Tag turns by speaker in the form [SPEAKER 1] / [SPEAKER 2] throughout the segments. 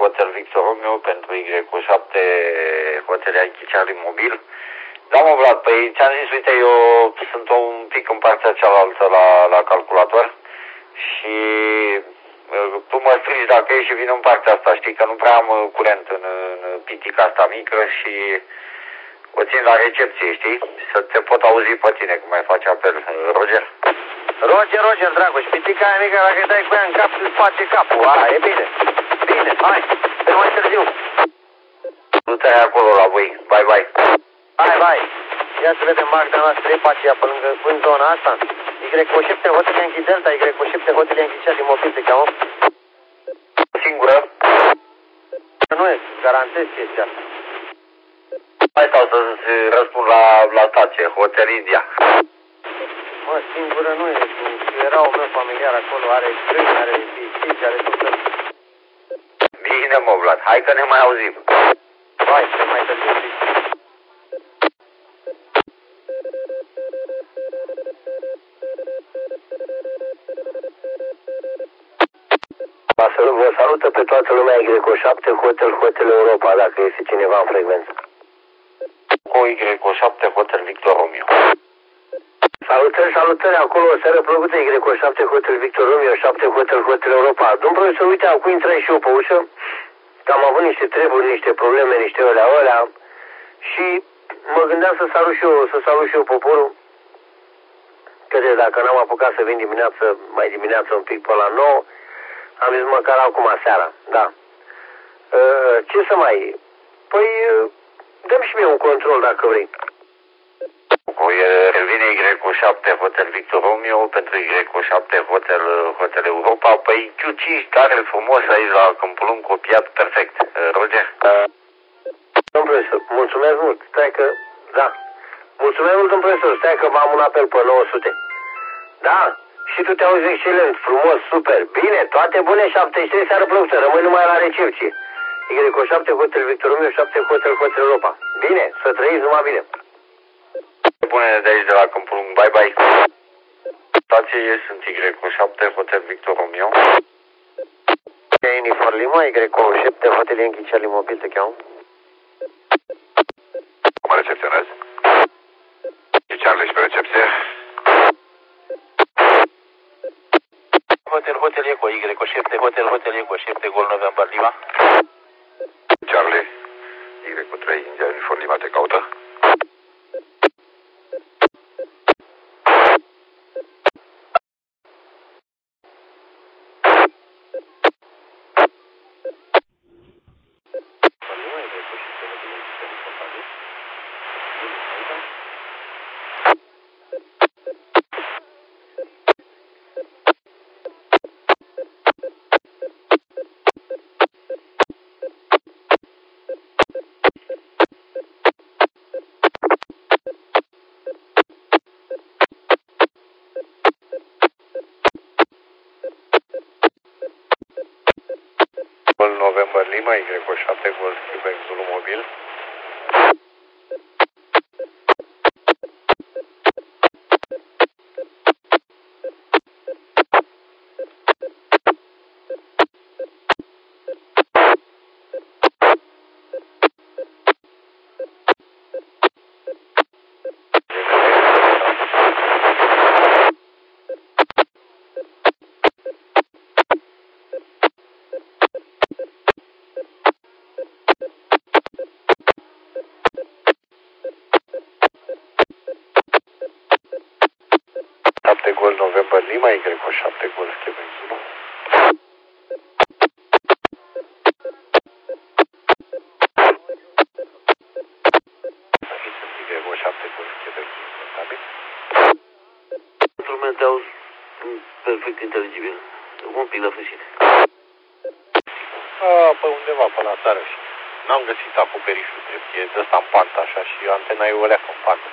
[SPEAKER 1] Hotel Victor Romeo pentru Y7 Hotel Yankee Charlie Mobil. Da, mă, Vlad, păi ți-am zis, uite, eu sunt un pic în partea cealaltă la calculator și tu mă strigi dacă ești și vin în partea asta, știi că nu prea am curent în pitica asta mică și o țin la recepție, știi? Să te pot auzi pe tine cum mai faci apel, Roger.
[SPEAKER 2] Roger, Dragoș, pitica aia mică, dacă dai cu ea în cap, îți face capul. E bine. Bine, hai, pe mai târziu.
[SPEAKER 1] Du-te acolo la voi, bye.
[SPEAKER 2] Hai. Ia să vedem marca noastră, e pacia pe lângă, în zona asta. Y7 Hotel Yankee Delta, Y7 Hotel Yankee Charlie Mobil, te cheamă?
[SPEAKER 1] Singură?
[SPEAKER 2] Nu e, garantez chestia asta.
[SPEAKER 1] Hai stau să-ți răspund la stație, Hotel India.
[SPEAKER 2] Mă, singură nu e, era o meu familiar acolo, are câini, are pisici, are tot felul.
[SPEAKER 1] Bine, mă, Vlad, hai că ne mai auzim.
[SPEAKER 2] Hai, pe mai târziu.
[SPEAKER 3] Vă salută pe toată lumea Y7 Hotel Europa, dacă este cineva în frecvență.
[SPEAKER 1] Cu Y7 Hotel Victor Romeo.
[SPEAKER 3] Salutări, acolo o seară plăcută, Y7 Hotel Victor Romeo, 7 Hotel Europa. Domnul profesor, uite, acum intră și eu pe ușă, că am avut niște treburi, niște probleme, niște olea, și mă gândeam să salut și eu poporul, că de dacă n-am apucat să vin mai dimineață un pic pe la 9, am zis măcar acum seara, da. Ce să mai... Păi, dăm și mie un control dacă vrei.
[SPEAKER 1] Revine Y7 Hotel Victor Romeo pentru Y7 Hotel Europa. Păi Q5 tare frumos aici la Câmpul Lung, copiat perfect. Roger?
[SPEAKER 3] Domnul profesor, mulțumesc mult. Stai că... Da. Mulțumesc mult, domnul profesor. Stai că am un apel pe 900. Da. Și tu te auzi excelent, frumos, super. Bine, toate bune, 73 seară plăcută. Rămâi numai la recepție. Y7 Hotel Victor Romeo, 7 Hotel Europa. Bine, să trăiți numai bine.
[SPEAKER 1] Bune de aici de la Câmpul Lung, bye. Stație, sunt Y7 Hotel Victor Romeo.
[SPEAKER 2] Unifor Lima, Y7 Hotel Yankee Charlie Mobil, te cheamă?
[SPEAKER 4] Cum recepționezi? E Charlie și pe recepție?
[SPEAKER 2] Hotel Eco, Y7 Hotel Eco, 7 Gol November Lima.
[SPEAKER 4] Charlie, Y3 India Unifor Lima te caută?
[SPEAKER 1] November Lima, Y7 Golf Quebec Zulu Mobil. Gol November Lima, Y7 Golf Quebec Zulu. Y7 Golf Quebec Zulu, contabil.
[SPEAKER 3] Lumea te auzi perfect inteligibil. Un pic la sfârșit.
[SPEAKER 1] Pe undeva, pe la țară și n-am găsit acoperișul drept, e de ăsta în pantă așa și antena e o leacă în pantă.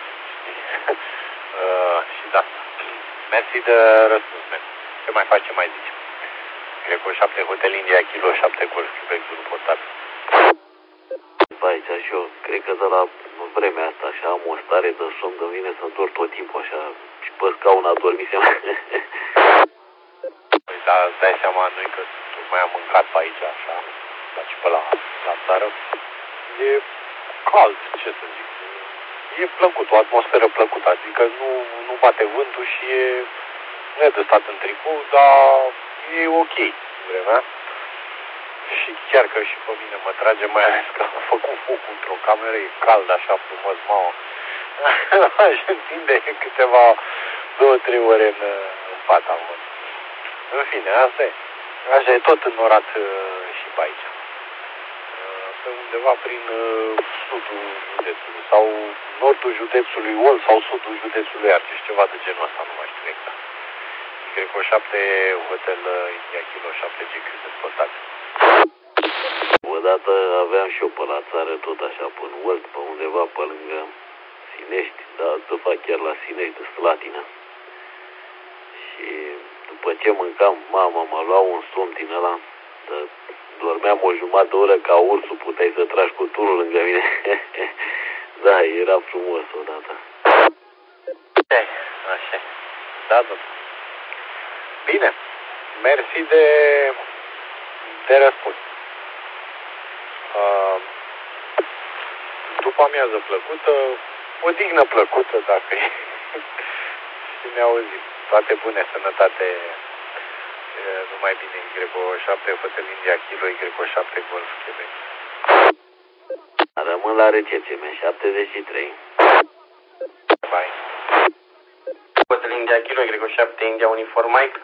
[SPEAKER 1] Și da. Mersi de răspuns, man. Ce mai faci, ce mai zici? Y7 Hotel India, Kilo 7 Golf Quebec Zulu, portabil.
[SPEAKER 3] Aici și eu, cred că de la vremea asta așa am o stare de somn, de vine să dor tot timpul așa și pe scaun adormisem.
[SPEAKER 1] Păi da, îți dai seama, nu-i că tocmai am mâncat pe aici așa.
[SPEAKER 5] și pe la țară. E cald, ce să zic. E plăcut, o atmosferă plăcută, adică nu bate vântul și nu e de stat în tricou, dar e ok vremea. Și chiar că și pe mine mă trage, mai ales că am făcut foc într-o cameră, e cald așa frumos, mamă. Aș întinde câteva 2-3 ore în pat acolo. În fine, asta e. Așa e tot înnorat și pe aici. Pe undeva prin sudul județului sau nordul județului Olt sau sudul județului Argeș, ceva de genul ăsta, nu mai știu exact. Greco 7, hotel India Kilo 7 GQ dezvoltat.
[SPEAKER 1] Odată aveam și eu pe la țară, tot așa, până Olt, pe undeva, pe lângă Sinești, dar să fac chiar la Sinești de Slatina. Și după ce mâncam, mama mă lua un somn din ăla, dormeam o jumătate de oră ca ursul, puteai să tragi cu turul lângă mine. Da, era frumos odată.
[SPEAKER 5] Așa. Da, da. Bine. Mersi de răspuns. După amiază plăcută, o dignă plăcută, dacă e. Și ne auzim. Toate bune, sănătate. Numai bine, Y7, Hotel India Kilo, Y7, Golf, Quebec.
[SPEAKER 1] Rămân la recepție, 73.
[SPEAKER 5] Bye.
[SPEAKER 2] Hotel India Kilo, Y7, India Uniform Mike.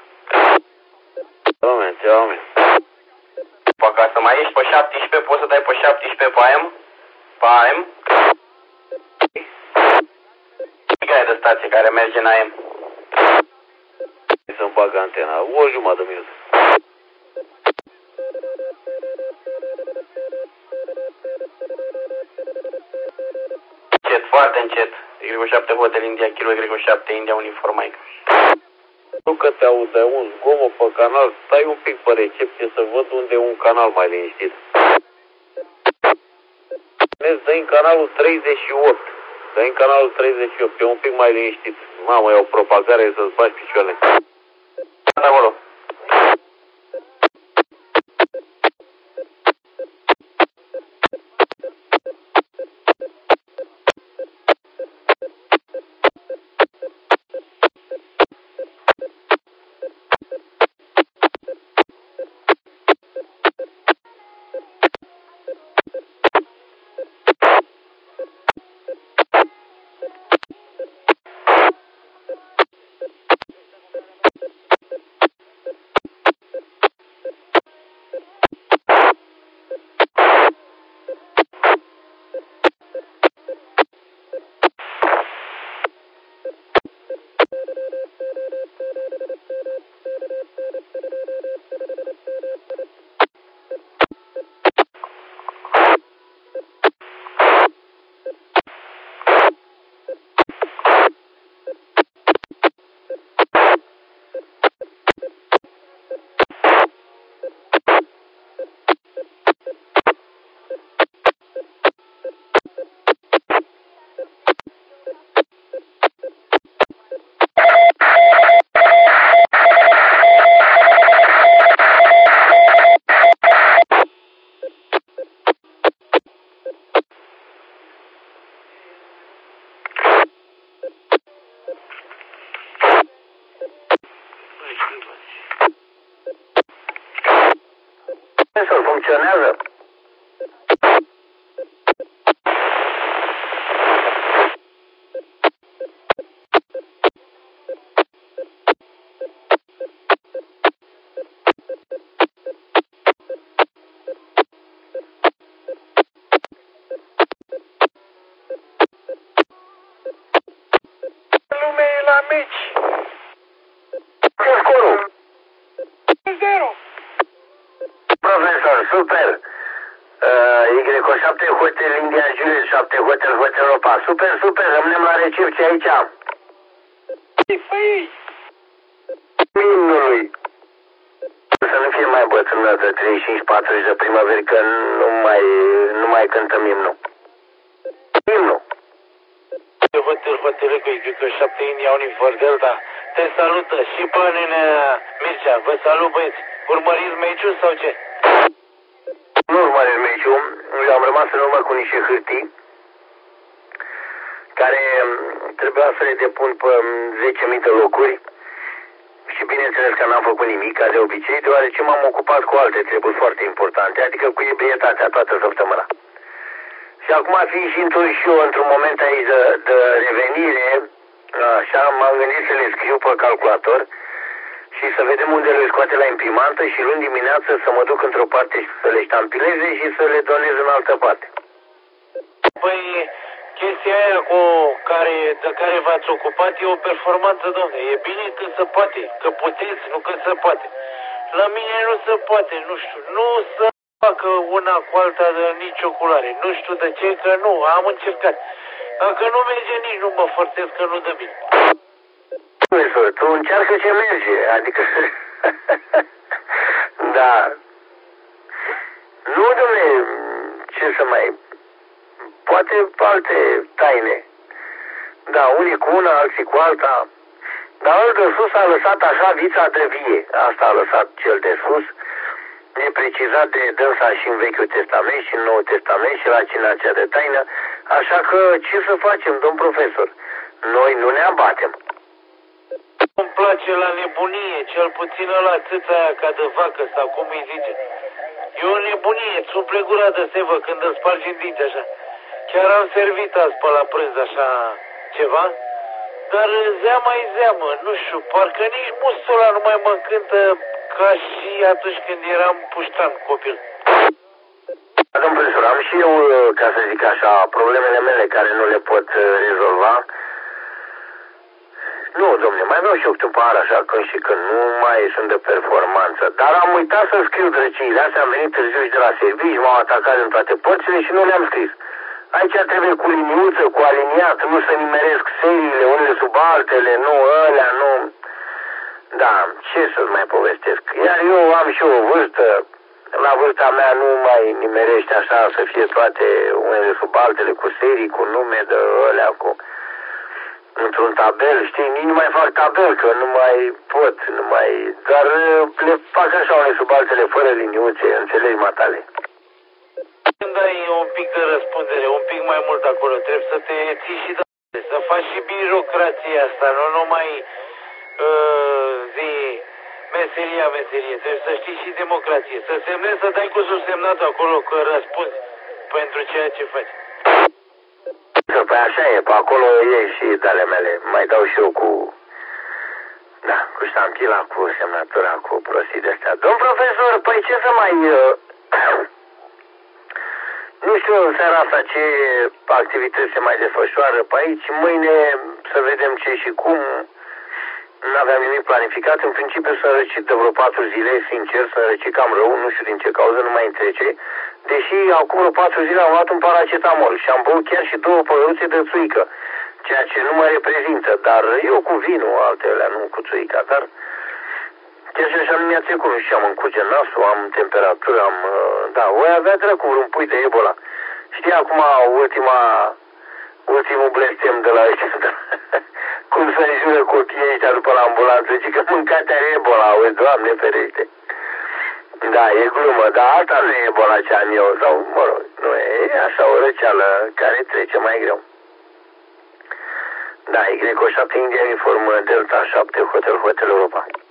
[SPEAKER 1] Oameni.
[SPEAKER 2] Ca să mai ești pe 17, poți să dai pe 17 pe AM? Pe AM? Care de stație care merge în AM?
[SPEAKER 1] Să-mi bag antena, o jumătate de minut.
[SPEAKER 2] Încet, foarte încet. Y7 Hotel India Kilo, Y7 India Uniform Mike.
[SPEAKER 1] Nu că te aude un zgomot pe canal, stai un pic pe recepție să văd unde e un canal mai liniștit. Dă în canalul 38. Dă în canalul 38, e un pic mai liniștit. Mamă, e o propagare să-ți bagi picioarele.
[SPEAKER 2] Acolo.
[SPEAKER 3] Sensul funcționează.
[SPEAKER 5] Lumea e la meci.
[SPEAKER 3] Ce scorul?
[SPEAKER 5] 0.
[SPEAKER 3] Profesor, super. Y7 Hotel India Juliet 7 Hotel Europa. Super, rămânem la recepție aici.
[SPEAKER 5] Păi,
[SPEAKER 3] Imnului. Să nu fie mai bătrână de 35-40 de primăveri, că nu mai cântăm imnul. Imnul.
[SPEAKER 5] Hotel cu Y7 India Uniform Delta. Te salută și pe Nenea Mircea. Vă salut, băieți. Urmăriți meciul sau ce?
[SPEAKER 3] Nu am rămas în urmă cu niște hârtii care trebuia să le depun pe 10.000 de locuri și bineînțeles că n-am făcut nimic, ca de obicei, deoarece m-am ocupat cu alte treburi foarte importante, adică cu ebrietatea toată săptămâna. Și acum fiind și întors și eu într-un moment aici de revenire, așa, m-am gândit să le scriu pe calculator și să vedem unde le scoate la imprimantă și luni dimineață să mă duc într-o parte și să le ștampileze și să le donez în altă parte.
[SPEAKER 6] Păi, chestia aia de care v-ați ocupat e o performanță, domne. E bine că se poate, că puteți, nu că se poate. La mine nu se poate, nu știu, nu se facă una cu alta de nicio culoare. Nu știu de ce, că nu, am încercat. Dacă nu merge, nici nu mă forțez că nu dă bine.
[SPEAKER 3] Profesor, tu încearcă ce merge, adică... Da. Nu, dom'le, ce să mai... Poate alte taine. Da, unii cu una, alții cu alta. Dar ăl de sus a lăsat așa vița de vie. Asta a lăsat cel de sus. Neprecizat de dânsa și în Vechiul Testament și în Noul Testament și la cina cea de taină. Așa că ce să facem, domn profesor? Noi nu ne abatem.
[SPEAKER 6] Îmi place la nebunie, cel puțin la țâța aia ca de vacă sau cum îi zice. E o nebunie, îți umple gura de sevă când îți spargi în dinți așa. Chiar am servit azi pe la prânz așa ceva, dar zeamă, nu știu, parcă nici mustul ăla nu mai mă încântă ca și atunci când eram puștan copil.
[SPEAKER 3] Domn profesor, am și eu, ca să zic așa, problemele mele care nu le pot rezolva. Nu, domne, mai vreau și eu câte par așa când și când nu mai sunt de performanță. Dar am uitat să scriu drăciile astea, am venit târziu și de la servici, m-au atacat în toate părțile și nu le-am scris. Aici trebuie cu liniuță, cu aliniat, nu să nimeresc seriile, unele sub altele, nu ălea, nu... Da, ce să-ți mai povestesc? Iar eu am și o vârstă, la vârsta mea nu mai nimerește așa să fie toate unele sub altele, cu serii, cu nume de ălea, cu... într-un tabel, știi, nici nu mai fac tabel, că nu mai pot, nu mai... Dar le fac așa unele sub altele, fără liniuțe, înțelegi, matale?
[SPEAKER 6] Când ai un pic de răspundere, un pic mai mult acolo, trebuie să te ții și de să faci și birocrația asta, nu numai meserie, trebuie să știi și democrație, să semnezi, să dai cu subsemnatul acolo că răspunzi pentru ceea ce faci.
[SPEAKER 3] Păi așa e, pe acolo e și de-ale mele, mai dau și eu cu... Da, cu ștampila, cu semnătura, cu prostii de-astea. Domn profesor, păi ce să mai... Nu știu în seara asta ce activități se mai desfășoară pe aici. Mâine să vedem ce și cum. Nu aveam nimic planificat. În principiu să răcit de vreo 4 zile, sincer, să răcit cam rău. Nu știu din ce cauză, nu mai întrece. Deși acum vreo 4 zile am luat un paracetamol și am băut chiar și 2 păhăruțe de țuică. Ceea ce nu mă reprezintă. Dar eu cu vinul, altele, nu cu țuica. Dar chiar și așa nu mi-a trecut. Și am încuge nasul, am temperatură, am... Da, voi avea dracu un pui de Ebola. Știi acum ultimul blestem de la ăștia, da? Cum să înjură copiii ăștia după la ambulanță, zic că mâncate are Ebola, auzi, Doamne ferește. Da, e glumă, dar asta nu e Ebola ce am eu, sau, mă rog, nu e așa o răceală care trece mai greu. Da, Y7 India Uniform Delta 7 Hotel Europa.